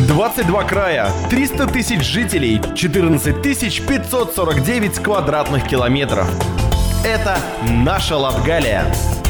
22 края, 300 тысяч жителей, 14 549 квадратных километров. Это наша Латгалия.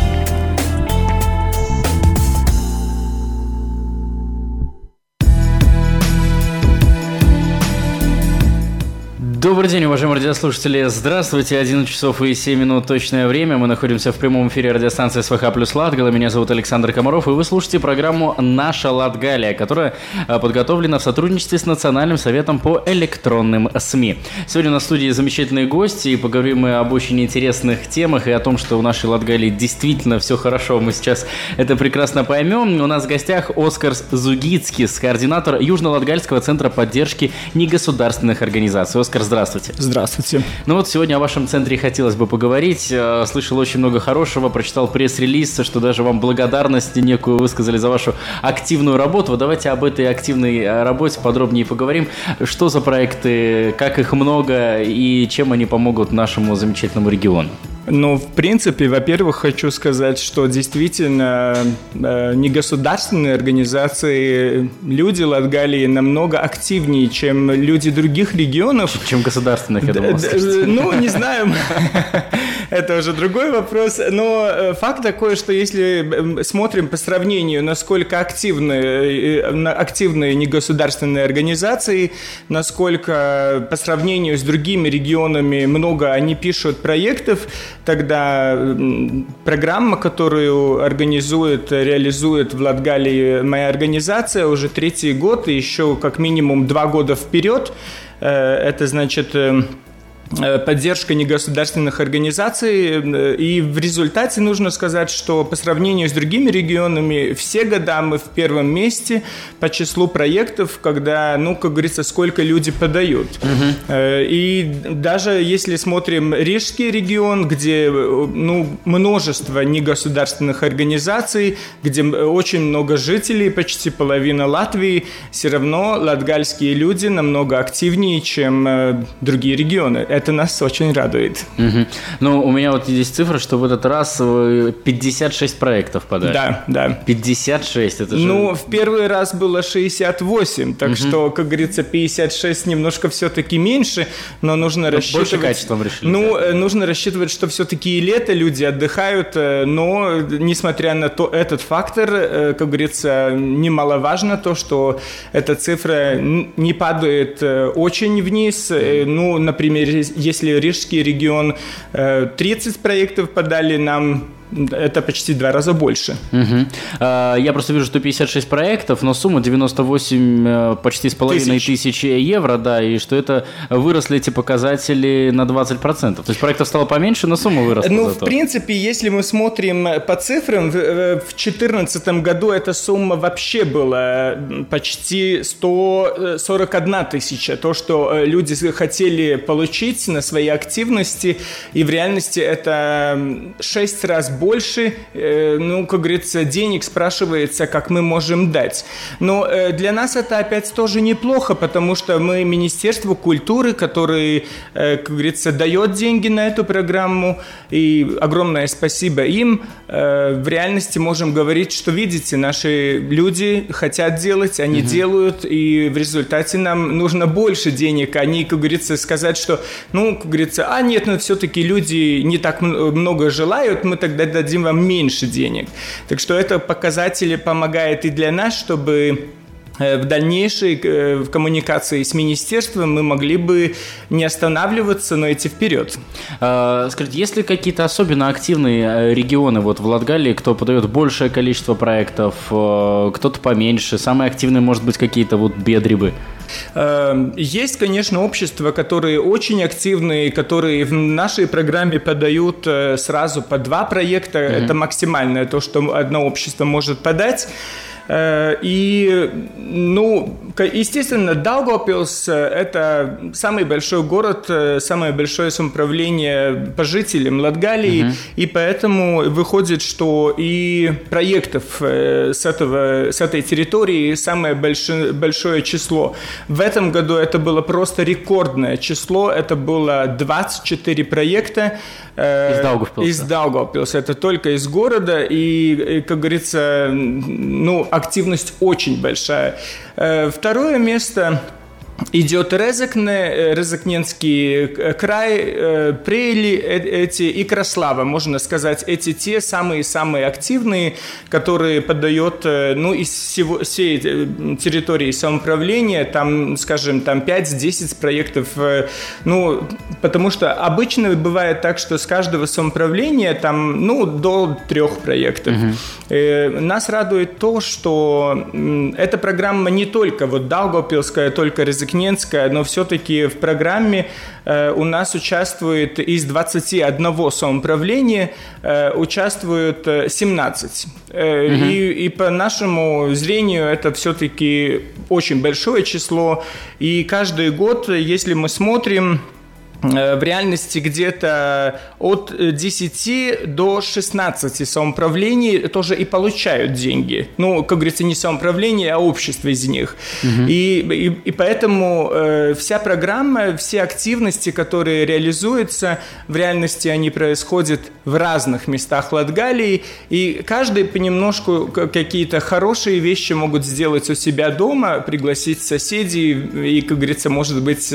Добрый день, уважаемые радиослушатели. Здравствуйте. 11 часов и 7 минут точное время. Мы находимся в прямом эфире радиостанции СВХ плюс Латгала. Меня зовут Александр Комаров, и вы слушаете программу «Наша Латгалия», которая подготовлена в сотрудничестве с Национальным советом по электронным СМИ. Сегодня у нас в студии замечательные гости, и поговорим мы об очень интересных темах и о том, что у нашей Латгалии действительно все хорошо. Мы сейчас это прекрасно поймем. У нас в гостях Оскар Зугицкис, координатор Южно-Латгальского центра поддержки негосударственных организаций. Оскар, здравствуйте. Здравствуйте. Ну вот сегодня о вашем центре хотелось бы поговорить. Слышал очень много хорошего, прочитал пресс-релиз, что даже вам благодарность некую высказали за вашу активную работу. Вот давайте об этой активной работе подробнее поговорим. Что за проекты, как их много и чем они помогут нашему замечательному региону? Ну, в принципе, во-первых, хочу сказать, что действительно негосударственные организации, люди Латгалии намного активнее, чем люди других регионов. Чем государственных, я думал. Ну, не знаю, это уже другой вопрос. Но факт такой, что если смотрим по сравнению, насколько активные негосударственные организации, насколько по сравнению с другими регионами много они пишут проектов, тогда программа, которую реализует в Латгалии моя организация уже 3-й год, и еще как минимум 2 года вперед, это значит поддержка негосударственных организаций, и в результате нужно сказать, что по сравнению с другими регионами все года мы в первом месте по числу проектов, когда, ну, как говорится, сколько люди подают. И даже если смотрим Рижский регион, где, ну, множество негосударственных организаций, где очень много жителей, почти половина Латвии, все равно латгальские люди намного активнее, чем другие регионы. Это нас очень радует. Ну, у меня вот здесь цифра, что в этот раз 56 проектов подали. Да. 56, это же... Ну, в первый раз было 68, так что, как говорится, 56 немножко все-таки меньше, но нужно рассчитывать... Больше качеством решили. Ну, нужно рассчитывать, что все-таки и лето, люди отдыхают, но, несмотря на этот фактор, как говорится, немаловажно то, что эта цифра не падает очень вниз. Ну, например, если Рижский регион 30 проектов подали, нам это почти 2 раза больше. Я просто вижу, что 56 проектов, но сумма 98 почти с половиной тысяч евро, да, и что это выросли эти показатели на 20%. То есть проектов стало поменьше, но сумма выросла. Ну, в принципе, если мы смотрим по цифрам, в 2014 году эта сумма вообще была почти 141 тысяча. То, что люди хотели получить на свои активности, и в реальности это 6 раз больше, ну, как говорится, денег спрашивается, как мы можем дать. Но для нас это опять тоже неплохо, потому что мы Министерство культуры, которое, как говорится, дает деньги на эту программу, и огромное спасибо им. В реальности можем говорить, что, видите, наши люди хотят делать, они делают, и в результате нам нужно больше денег. Они, как говорится, сказать, что, ну, как говорится, нет, но все-таки люди не так много желают, мы тогда дадим вам меньше денег. Так что это показатели помогает и для нас, чтобы в дальнейшей коммуникации с министерством мы могли бы не останавливаться, но идти вперед. Скажите, есть ли какие-то особенно активные регионы вот в Латгалии, кто подает большее количество проектов, кто-то поменьше? Самые активные, может быть, какие-то вот бедрибы? Есть, конечно, общества, которые очень активные, которые в нашей программе подают сразу по 2 проекта. Это максимальное то, что одно общество может подать. И, ну, естественно, Даугавпилс – это самый большой город, самое большое самоуправление по жителям Латгалии, и поэтому выходит, что и проектов с этой территории самое большое число. В этом году это было просто рекордное число, это было 24 проекта. Из Даугавпилса. Это только из города, и, как говорится, ну, активность очень большая. Второе место идет Резекненский край, Прели эти и Краслава, можно сказать, эти те самые-самые активные, которые подают, из всей территории самоуправления, там, скажем, там 5-10 проектов, потому что обычно бывает так, что с каждого самоуправления там, до 3 проектов. Нас радует то, что эта программа не только Даугавпилская, только Резекненская, но все-таки в программе у нас участвует из 21 самоуправления, участвуют 17. И по нашему зрению это все-таки очень большое число. И каждый год, если мы смотрим, в реальности где-то от 10 до 16 самоуправлений тоже и получают деньги. Как говорится, не самоуправление, а общество из них. И поэтому вся программа, все активности, которые реализуются, в реальности они происходят в разных местах Латгалии, и каждый понемножку какие-то хорошие вещи могут сделать у себя дома, пригласить соседей и, как говорится, может быть,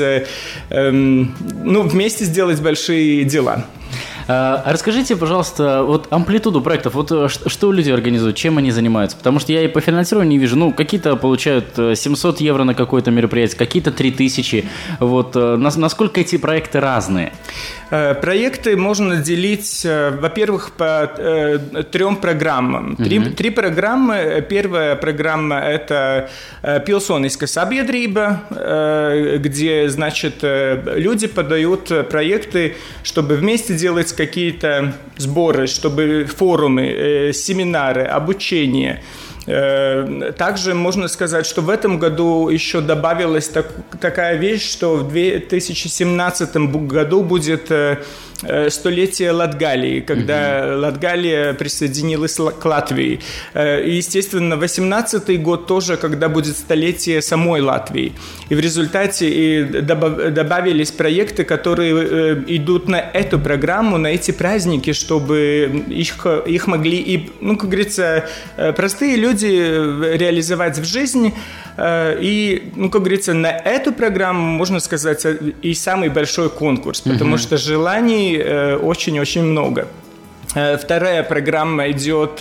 вместе сделать большие дела. Расскажите, пожалуйста, амплитуду проектов, что люди организуют, чем они занимаются? Потому что я и по финансированию не вижу, какие-то получают 700 евро на какое-то мероприятие, какие-то 3000. Насколько эти проекты разные? Проекты можно делить, во-первых, по 3 программам. Три программы. Первая программа – это Пилсонийская sabiedrība, где, люди подают проекты, чтобы вместе делать какие-то сборы, чтобы форумы, семинары, обучение. Также можно сказать, что в этом году еще добавилась такая вещь, что в 2017 году будет столетие Латгалии, когда Латгалия присоединилась к Латвии. И, естественно, 2018 год тоже, когда будет столетие самой Латвии. И в результате добавились проекты, которые идут на эту программу, на эти праздники, чтобы их могли, как говорится, простые люди реализовать в жизни. И, как говорится, на эту программу, можно сказать, и самый большой конкурс, потому что желаний очень-очень много. Вторая программа идет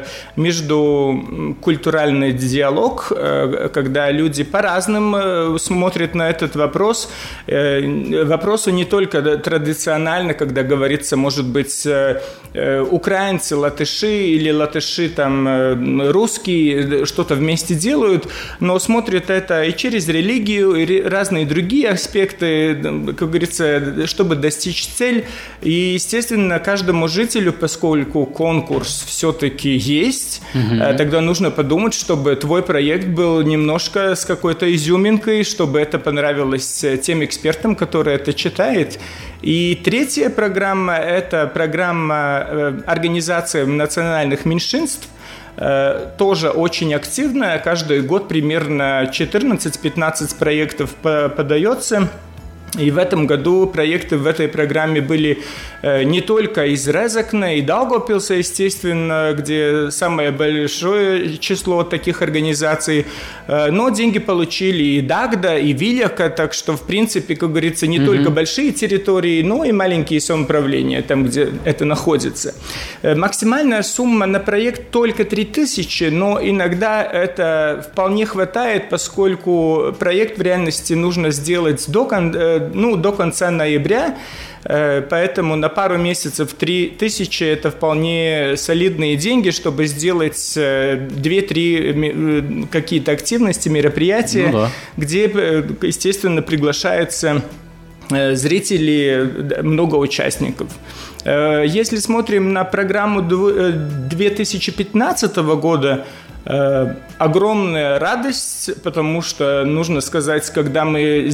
междукультуральный диалог, когда люди по-разному смотрят на этот вопрос. Вопросы не только традиционально, когда говорится, может быть, украинцы, латыши или латыши, русские что-то вместе делают, но смотрят это и через религию, и разные другие аспекты, как говорится, чтобы достичь цель. И, естественно, каждому жителю, поскольку конкурс все-таки есть, тогда нужно подумать, чтобы твой проект был немножко с какой-то изюминкой, чтобы это понравилось тем экспертам, которые это читают. И третья программа – это программа организации национальных меньшинств, тоже очень активная. Каждый год примерно 14-15 проектов подается. И в этом году проекты в этой программе были не только из Резекна и Даугавпилса, естественно, где самое большое число таких организаций, но деньги получили и Дагда, и Виляка, так что, в принципе, как говорится, не только большие территории, но и маленькие самоуправления, там, где это находится. Максимальная сумма на проект только 3000, но иногда это вполне хватает, поскольку проект в реальности нужно сделать до конца ноября, поэтому на пару месяцев 3000 – это вполне солидные деньги, чтобы сделать 2-3 какие-то активности, мероприятия, где, естественно, приглашаются зрители, много участников. Если смотрим на программу 2015 года, огромная радость, потому что, нужно сказать, когда мы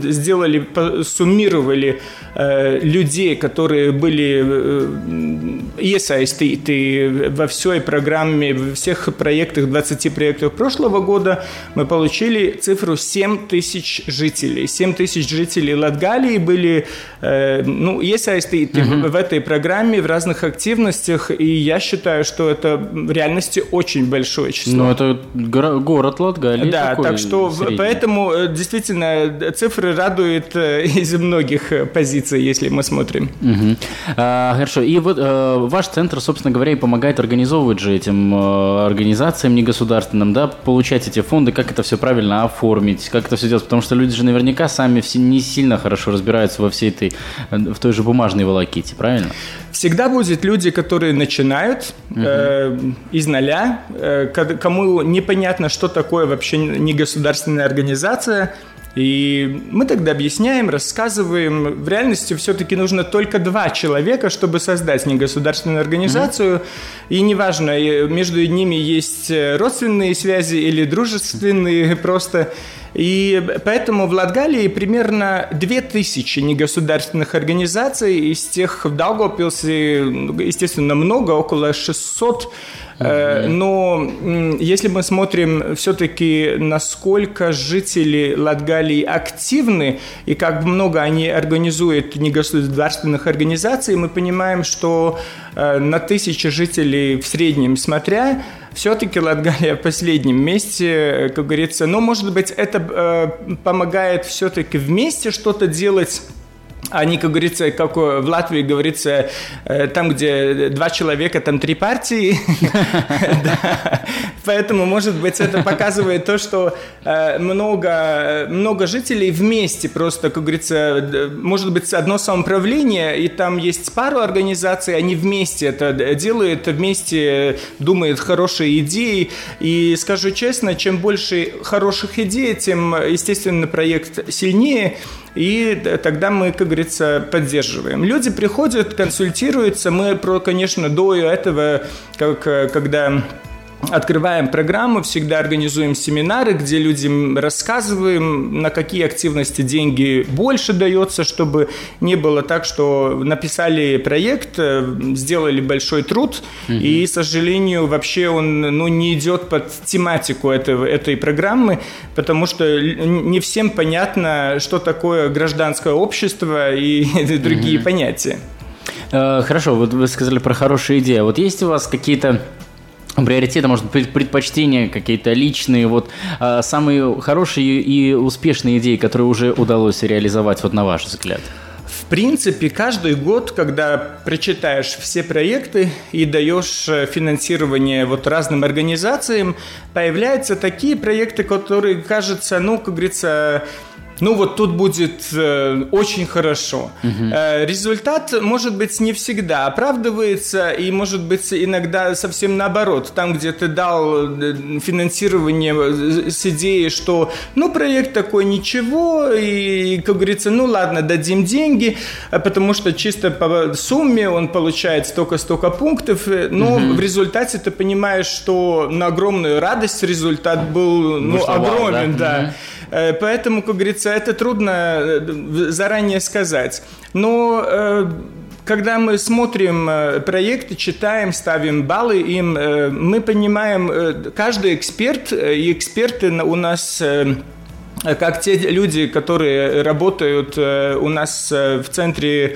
суммировали людей, которые были iesaistīti во всей программе, во всех проектах, 20 проектах прошлого года, мы получили цифру 7 тысяч жителей. 7 тысяч жителей Латгалии были iesaistīti в этой программе, в разных активностях, и я считаю, что это в реальности очень большое число. Ну, это город Латгалии. Да, такой так что средний. поэтому действительно цифры радуют из многих позиций, если мы смотрим. Хорошо. И вот ваш центр, собственно говоря, и помогает организовывать же этим организациям негосударственным, да, получать эти фонды, как это все правильно оформить, как это все делать, потому что люди же наверняка сами не сильно хорошо разбираются во всей этой, в той же бумажной волоките, правильно? Всегда будут люди, которые начинают из нуля, кому непонятно, что такое вообще негосударственная организация. И мы тогда объясняем, рассказываем. В реальности все-таки нужно только 2 человека, чтобы создать негосударственную организацию. И неважно, между ними есть родственные связи или дружественные просто. И поэтому в Латгалии примерно 2000 негосударственных организаций. Из тех в Даугавпилсе, естественно, много, около 600. Но если мы смотрим все-таки, насколько жители Латгалии активны и как много они организуют негосударственных организаций, мы понимаем, что на 1000 жителей в среднем смотря, все-таки Латгалия в последнем месте, как говорится. Но, может быть, это помогает все-таки вместе что-то делать. Они, как говорится, как в Латвии говорится, там, где 2 человека, там 3 партии. Поэтому, может быть, это показывает то, что много жителей вместе просто, как говорится, может быть, одно самоуправление, и там есть пару организаций, они вместе это делают, вместе думают хорошие идеи. И скажу честно, чем больше хороших идей, тем, естественно, проект сильнее. И тогда мы, как говорится, поддерживаем. Люди приходят, консультируются. Мы, конечно, до этого, когда открываем программу, всегда организуем семинары, где людям рассказываем, на какие активности деньги больше дается, чтобы не было так, что написали проект, сделали большой труд, и, к сожалению, вообще он не идет под тематику этой программы, потому что не всем понятно, что такое гражданское общество и другие понятия. Хорошо, вот вы сказали про хорошие идеи. Вот есть у вас какие-то приоритеты, может быть, предпочтения какие-то личные, вот самые хорошие и успешные идеи, которые уже удалось реализовать, вот на ваш взгляд? В принципе, каждый год, когда прочитаешь все проекты и даешь финансирование вот разным организациям, появляются такие проекты, которые, кажется, как говорится, вот тут будет очень хорошо. Результат, может быть, не всегда оправдывается, и, может быть, иногда совсем наоборот. Там, где ты дал финансирование с идеей, что, проект такой ничего, и, как говорится, ладно, дадим деньги, потому что чисто по сумме он получает столько пунктов, но в результате ты понимаешь, что на огромную радость результат был огромен, да. Поэтому, как говорится, это трудно заранее сказать. Но когда мы смотрим проекты, читаем, ставим баллы им, мы понимаем, каждый эксперт, и эксперты у нас, как те люди, которые работают у нас в центре,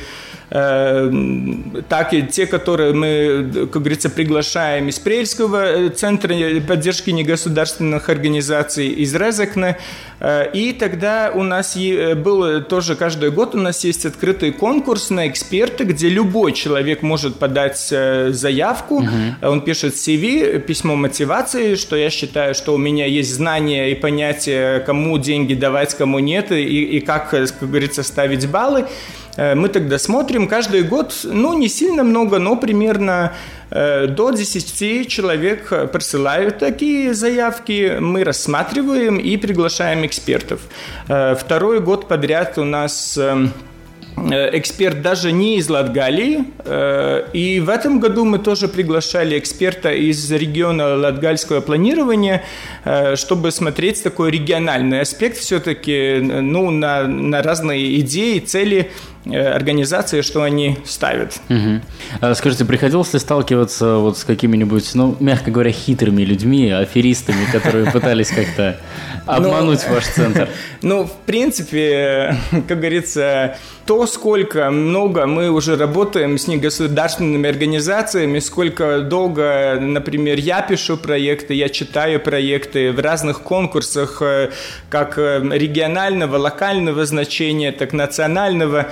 так и те, которые мы, как говорится, приглашаем из Прельского центра поддержки негосударственных организаций, из Резекне. И тогда у нас было тоже каждый год у нас есть открытый конкурс на эксперты, где любой человек может подать заявку. Он пишет CV, письмо мотивации, что я считаю, что у меня есть знания и понятие, кому деньги давать, кому нет, и как говорится, ставить баллы. Мы тогда смотрим каждый год, не сильно много, но примерно до 10 человек присылают такие заявки, мы рассматриваем и приглашаем экспертов. Второй год подряд у нас эксперт даже не из Латгалии, и в этом году мы тоже приглашали эксперта из региона латгальского планирования, чтобы смотреть такой региональный аспект все-таки, на разные идеи, цели организации, что они ставят. Скажите, приходилось ли сталкиваться вот с какими-нибудь, ну, мягко говоря, хитрыми людьми, аферистами, которые пытались как-то обмануть ваш центр? Ну, в принципе, как говорится, то, сколько много мы уже работаем с негосударственными организациями, сколько долго, например, я пишу проекты, я читаю проекты в разных конкурсах, как регионального, локального значения, так национального,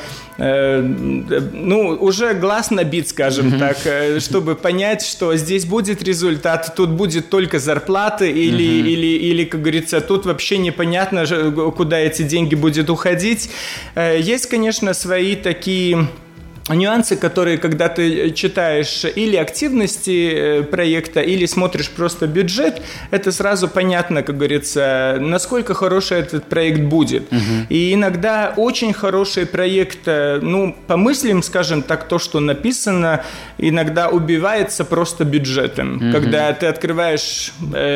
ну, уже глаз набит, скажем так, чтобы понять, что здесь будет результат, тут будет только зарплата или, как говорится, тут вообще непонятно, куда эти деньги будут уходить. Есть, конечно, свои такие нюансы, которые, когда ты читаешь или активности проекта, или смотришь просто бюджет, это сразу понятно, как говорится, насколько хороший этот проект будет. И иногда очень хороший проект, ну, помыслим, скажем так, то, что написано, иногда убивается просто бюджетом. Когда ты открываешь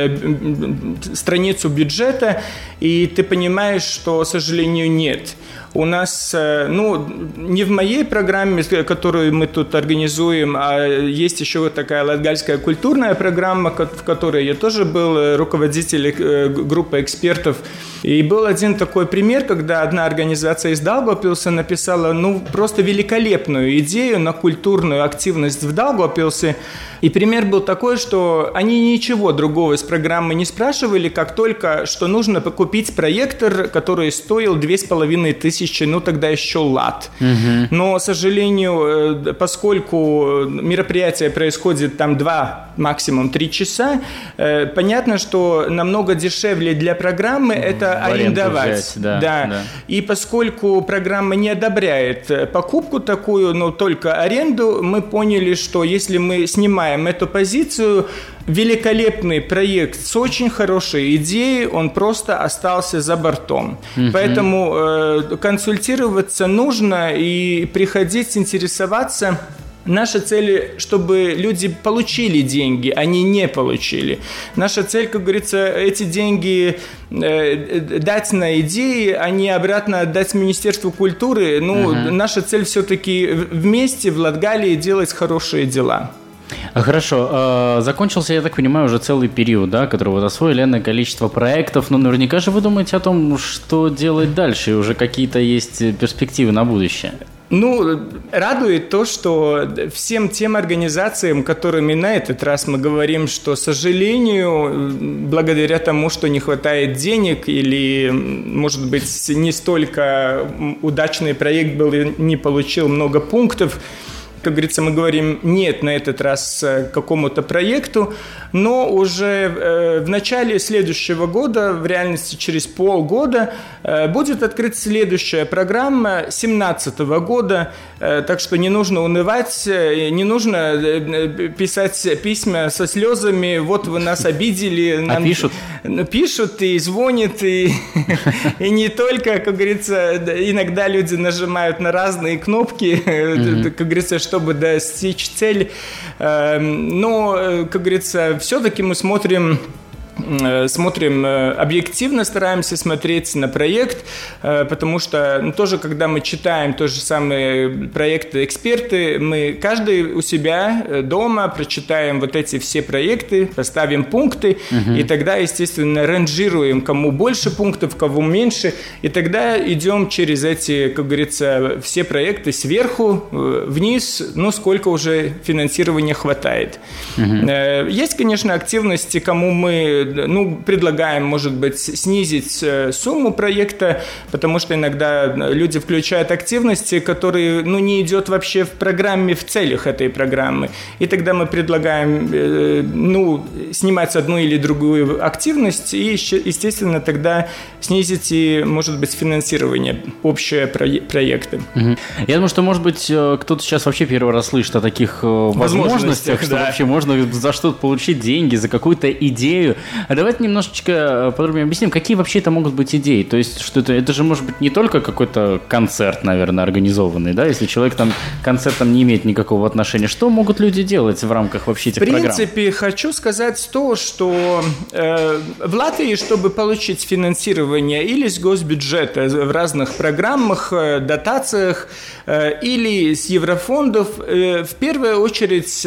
страницу бюджета, и ты понимаешь, что, к сожалению, нет. У нас, ну, не в моей программе, которую мы тут организуем, а есть еще вот такая латгальская культурная программа, в которой я тоже был руководителем группы экспертов. И был один такой пример, когда одна организация из Даугавпилса написала, ну, просто великолепную идею на культурную активность в Даугавпилсе. И пример был такой, что они ничего другого из программы не спрашивали, как только, что нужно купить проектор, который стоил 2500, ну тогда еще лат. Но, к сожалению, поскольку мероприятие происходит там 2, максимум 3 часа, понятно, что намного дешевле для программы это арендовать. Взять, да. И поскольку программа не одобряет покупку такую, но только аренду, мы поняли, что если мы снимаем эту позицию, великолепный проект с очень хорошей идеей, он просто остался за бортом. Поэтому консультироваться нужно и приходить, интересоваться. Наша цель, чтобы люди получили деньги, они не получили. Наша цель, как говорится, эти деньги дать на идеи, а не обратно отдать Министерству культуры. Ну, наша цель все-таки вместе в Латгалии делать хорошие дела. Хорошо. Закончился, я так понимаю, уже целый период, да, который вы освоили, энное количество проектов. Но наверняка же вы думаете о том, что делать дальше, и уже какие-то есть перспективы на будущее. Ну, радует то, что всем тем организациям, которыми на этот раз мы говорим, что, к сожалению, благодаря тому, что не хватает денег или, может быть, не столько удачный проект был и не получил много пунктов, как говорится, мы говорим нет на этот раз какому-то проекту, но уже в начале следующего года, в реальности через полгода, будет открыта следующая программа 2017 года, так что не нужно унывать, не нужно писать письма со слезами, вот вы нас обидели. А пишут? Пишут и звонят, и не только, как говорится, иногда люди нажимают на разные кнопки, как говорится, чтобы достичь цели. Но, как говорится, все-таки мы смотрим объективно, стараемся смотреть на проект, потому что тоже, когда мы читаем то же самые проекты эксперты, мы каждый у себя дома прочитаем вот эти все проекты, поставим пункты, и тогда, естественно, ранжируем, кому больше пунктов, кому меньше, и тогда идем через эти, как говорится, все проекты сверху вниз, ну, сколько уже финансирования хватает. Есть, конечно, активности, кому мы предлагаем, может быть, снизить сумму проекта, потому что иногда люди включают активности, которые, не идет вообще в программе, в целях этой программы. И тогда мы предлагаем, снимать одну или другую активность и, естественно, тогда снизить и, может быть, финансирование общее проекта. Я думаю, что, может быть, кто-то сейчас вообще первый раз слышит о таких возможностях, что вообще можно за что-то получить деньги, за какую-то идею. А давайте немножечко подробнее объясним, какие вообще это могут быть идеи. То есть, что это же может быть не только какой-то концерт, наверное, организованный, да, если человек там к концертам не имеет никакого отношения. Что могут люди делать в рамках вообще этих программ? В принципе, хочу сказать то, что в Латвии, чтобы получить финансирование или с госбюджета в разных программах, дотациях, или с еврофондов, в первую очередь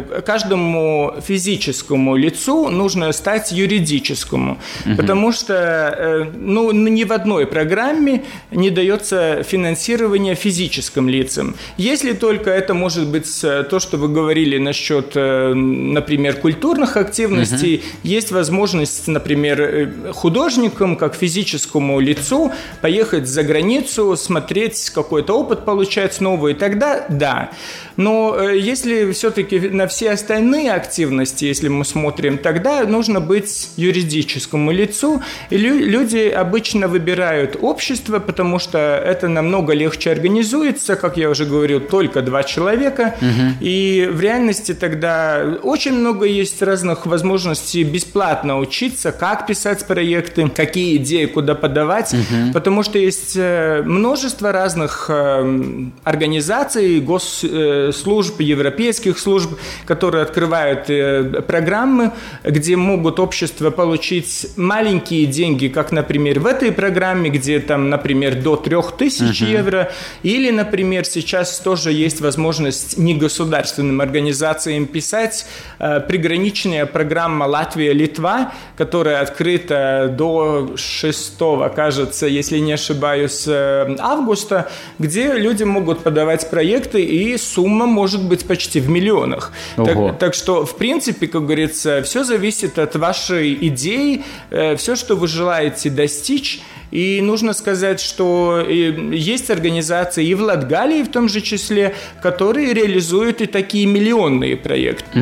каждому физическому лицу нужно стать юридическому, потому что ни в одной программе не дается финансирование физическим лицам. Если только это может быть то, что вы говорили насчет, например, культурных активностей, есть возможность, например, художникам, как физическому лицу, поехать за границу, смотреть какой-то опыт, получать новый, тогда да. Но если все-таки на все остальные активности, если мы смотрим, тогда нужно быть юридическому лицу. И люди обычно выбирают общество, потому что это намного легче организуется, как я уже говорил, только 2 человека. И в реальности тогда очень много есть разных возможностей бесплатно учиться, как писать проекты, какие идеи куда подавать, потому что есть множество разных организаций, госслужб, европейских служб, которые открывают программы, где могут общества получить маленькие деньги, как, например, в этой программе, где там, например, до 3000 евро, или, например, сейчас тоже есть возможность негосударственным организациям писать приграничная программа Латвия-Литва, которая открыта до 6, кажется, если не ошибаюсь, августа, где люди могут подавать проекты, и сумма может быть почти в миллионах. Так что, в принципе, как говорится, все зависит от вашей идеи, все, что вы желаете достичь. И нужно сказать, что есть организации и в Латгалии в том же числе, которые реализуют и такие миллионные проекты.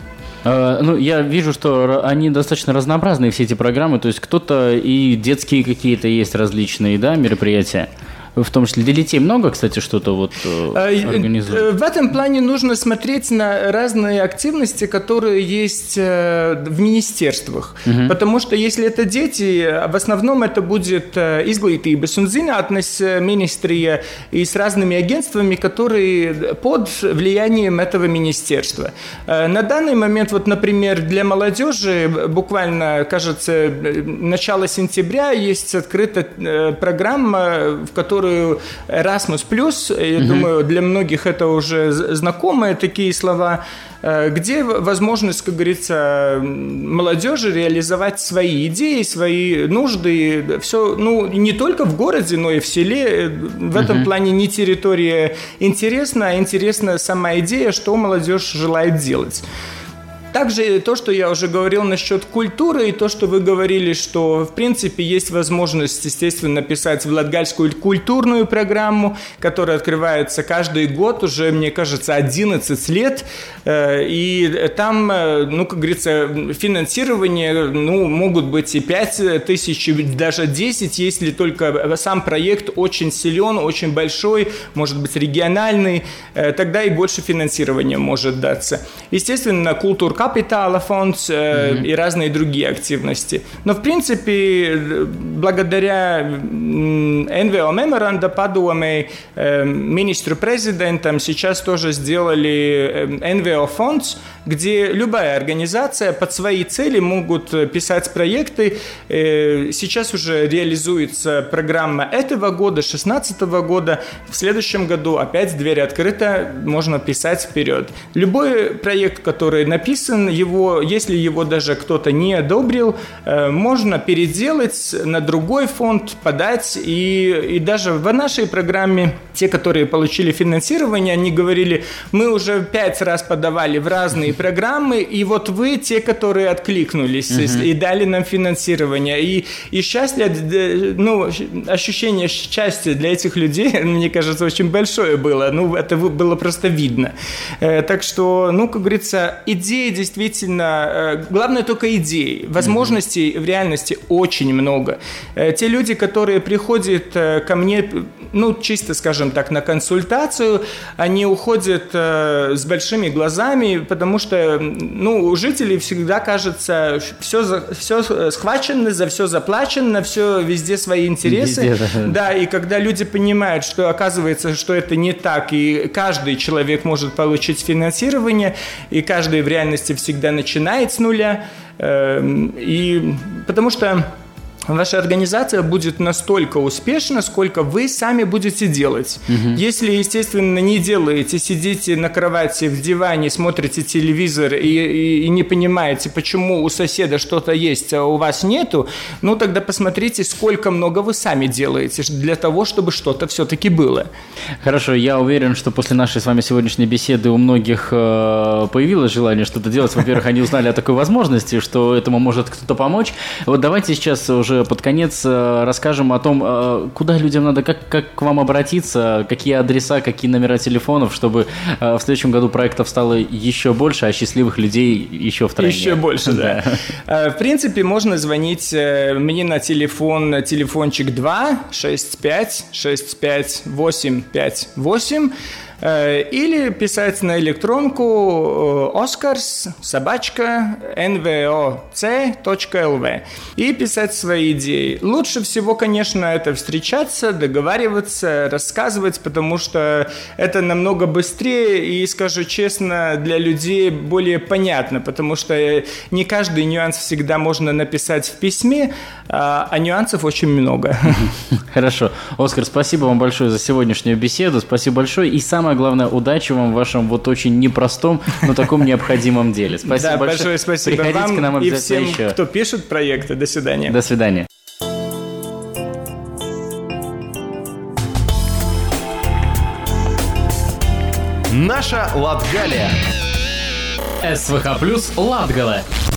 Ну, я вижу, что они достаточно разнообразные, все эти программы. То есть кто-то и детские какие-то есть различные, да, мероприятия. В том числе для детей много, кстати, что-то вот организуют? В этом плане нужно смотреть на разные активности, которые есть в министерствах. Потому что если это дети, в основном это будет изглитības un zinātnes министрия и с разными агентствами, которые под влиянием этого министерства. На данный момент, вот, например, для молодежи буквально, кажется, начало сентября есть открыта программа, в которой Erasmus+, я думаю, для многих это уже знакомые такие слова, где возможность, как говорится, молодежи реализовать свои идеи, свои нужды, все, не только в городе, но и в селе. В этом плане не территория интересна, а интересна сама идея, что молодежь желает делать. Также то, что я уже говорил насчет культуры, и то, что вы говорили, что, в принципе, есть возможность, естественно, писать в латгальскую культурную программу, которая открывается каждый год, уже, мне кажется, 11 лет, и там, как говорится, финансирование, могут быть и 5000, даже 10, если только сам проект очень силен, очень большой, может быть, региональный, тогда и больше финансирования может даться. Естественно, Капитала фонд и разные другие активности. Но, в принципе, благодаря НВО Меморанда Падомей, министру президентам сейчас тоже сделали НВО фонд, где любая организация под свои цели могут писать проекты. Сейчас уже реализуется программа этого года, 2016 года. В следующем году опять дверь открыта, можно писать вперед. Любой проект, который написан, если его даже кто-то не одобрил, можно переделать на другой фонд, подать. И даже в нашей программе те, которые получили финансирование, они говорили, мы уже 5 раз подавали в разные программы, и вот вы те, которые откликнулись и дали нам финансирование. И счастье, ощущение счастья для этих людей, мне кажется, очень большое было. Это было просто видно. Так что, как говорится, идеи действительно, главное только идеи. Возможностей в реальности очень много. Те люди, которые приходят ко мне, чисто, скажем так, на консультацию, они уходят с большими глазами, потому что, у жителей всегда кажется, все схвачено, за все заплачено, на все везде свои интересы. Везде, да, и когда люди понимают, что оказывается, что это не так, и каждый человек может получить финансирование, и каждый в реальности всегда начинает с нуля, и потому что ваша организация будет настолько успешна, сколько вы сами будете делать. Если, естественно, не делаете, сидите на кровати, в диване, смотрите телевизор и не понимаете, почему у соседа что-то есть, а у вас нету, тогда посмотрите, сколько много вы сами делаете для того, чтобы что-то все-таки было. Хорошо, я уверен, что после нашей с вами сегодняшней беседы у многих появилось желание что-то делать. Во-первых, они узнали о такой возможности, что этому может кто-то помочь. Вот давайте сейчас уже под конец расскажем о том, куда людям надо, как к вам обратиться, какие адреса, какие номера телефонов, чтобы в следующем году проектов стало еще больше, а счастливых людей еще втройне. Еще больше, да. В принципе, можно звонить мне на телефончик 2-65-65-858, или писать на электронку oscars@nvoc.lv и писать свои идеи. Лучше всего, конечно, это встречаться, договариваться, рассказывать, потому что это намного быстрее и, скажу честно, для людей более понятно, потому что не каждый нюанс всегда можно написать в письме, а нюансов очень много. Хорошо. Оскар, спасибо вам большое за сегодняшнюю беседу, спасибо большое, и самое главное, удачи вам в вашем очень непростом, но таком необходимом деле. Спасибо большое. Спасибо Приходите вам к нам и всем, еще. кто пишет проекты. До свидания. До свидания. Наша Латгалия. СВХ плюс Латгала.